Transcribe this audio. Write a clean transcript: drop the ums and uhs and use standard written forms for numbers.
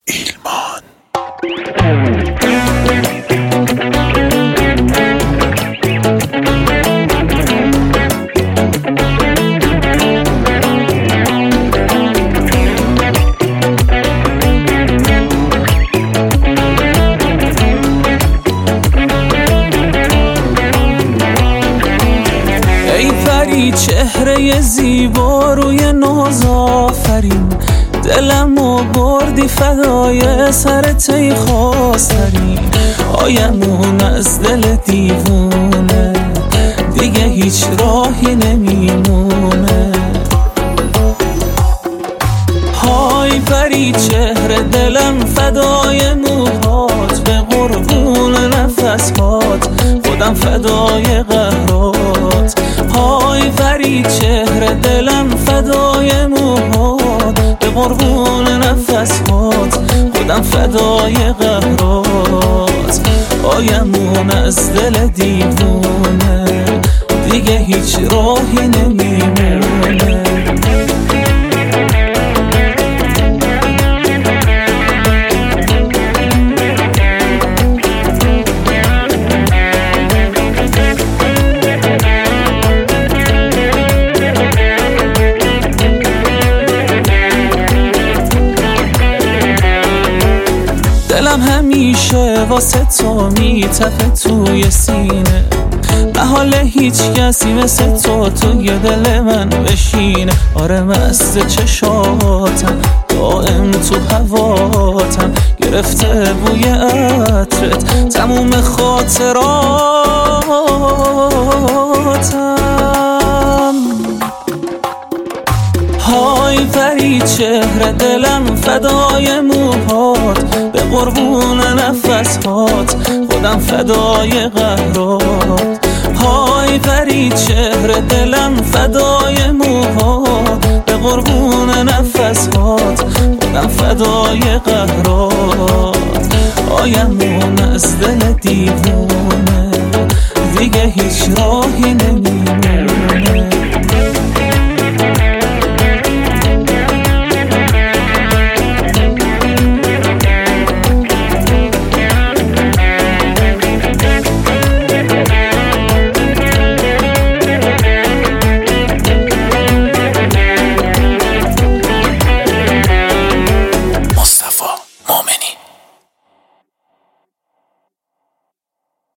ایلمان. چهره زیبا روی ناز آفرین، دلمو بردی فدای سرت ای خواسترین. آیمون از دل دیوونه دیگه هیچ راهی نمیمونه. های پری چهره دلم فدای موهات، به قربون نفسات خودم فدای قهرات. های پری چهره دلم فدای موهات، به قربون نفسات خودم فدای قهرات. آیمون از دل دیوونه دیگه هیچ راهی نمیمونه. دلم همیشه واسه تو میتپه توی سینه، محال هیچ کسی مثل تو توی دل من بشینه. آره مست چشاتم دائم تو هواتم، گرفته بوی عطرت تموم خاطراتم. های پری چهره دلم فدای موهات، به قربون نفسات خودم فدای قهرات. های پری چهره دلم فدای موهات، به قربون نفسات خودم فدای قهرات. آیمون از دل دیوونه دیگه هیچ راهی نمیمونه.